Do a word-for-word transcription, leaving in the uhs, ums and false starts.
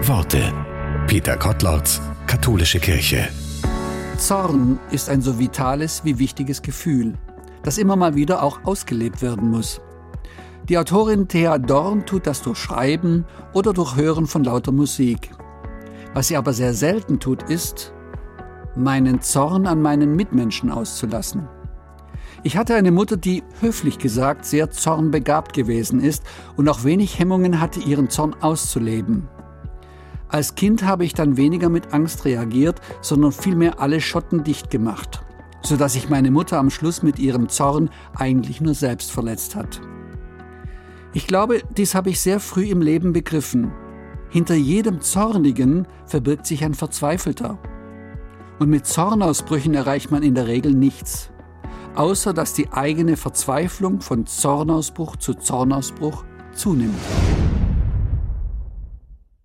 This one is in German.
Worte. Peter Kotlarz, Katholische Kirche. Zorn ist ein so vitales wie wichtiges Gefühl, das immer mal wieder auch ausgelebt werden muss. Die Autorin Thea Dorn tut das durch Schreiben oder durch Hören von lauter Musik. Was sie aber sehr selten tut, ist, meinen Zorn an meinen Mitmenschen auszulassen. Ich hatte eine Mutter, die, höflich gesagt, sehr zornbegabt gewesen ist und auch wenig Hemmungen hatte, ihren Zorn auszuleben. Als Kind habe ich dann weniger mit Angst reagiert, sondern vielmehr alle Schotten dicht gemacht, sodass sich meine Mutter am Schluss mit ihrem Zorn eigentlich nur selbst verletzt hat. Ich glaube, dies habe ich sehr früh im Leben begriffen. Hinter jedem Zornigen verbirgt sich ein Verzweifelter. Und mit Zornausbrüchen erreicht man in der Regel nichts, außer dass die eigene Verzweiflung von Zornausbruch zu Zornausbruch zunimmt.